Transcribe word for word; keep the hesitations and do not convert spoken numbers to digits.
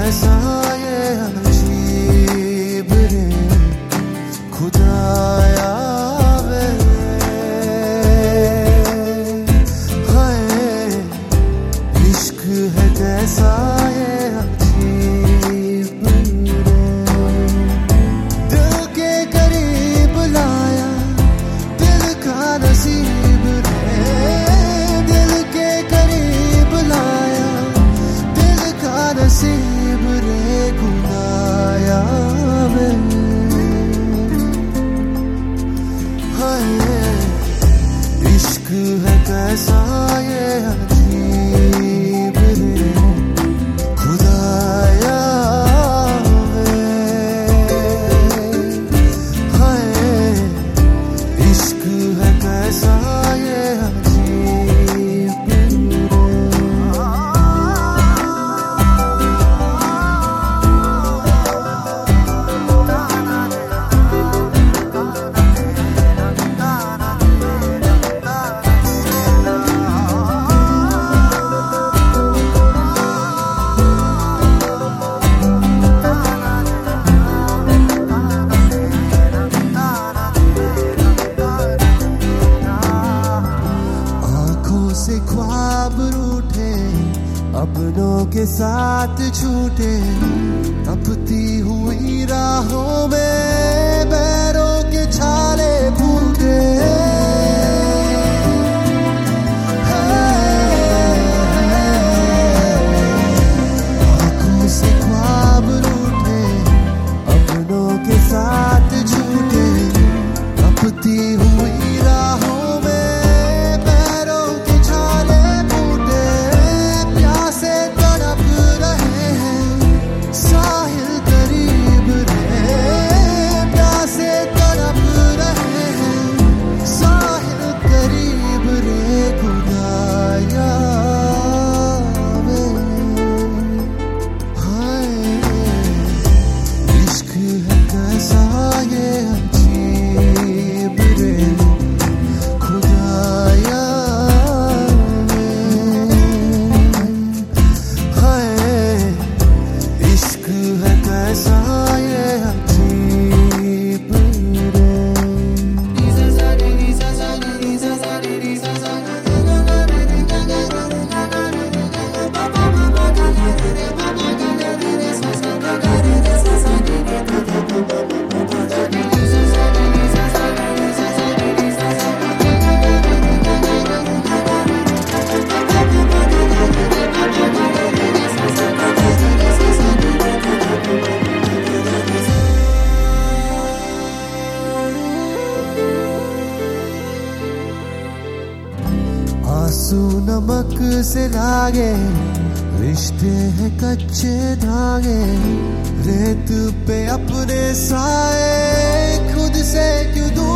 कैसा ये अजीब रे खुदाया वे, हाय इश्क है कैसा ये अजीब रे, दिल के करीब लाया दिल का नसीब रे, दिल के करीब लाया दिल का नसीब रे खुदाया वे, हाय इश्क है कैसा ये अजीब रे खुदाया वे, हाय इश्क है कैसा ये अजीब रे। से ख्वाब रूठे अपनों के साथ छूटे, तपती हुई राहों में पैरों के छाले फूटे, आंखों से ख्वाब रूठे अपनों के साथ छूटे, तपती हुई राहों आंसू नमक से लागे रिश्ते हैं कच्चे धागे, रेत पे अपने साए खुद से क्यों दूर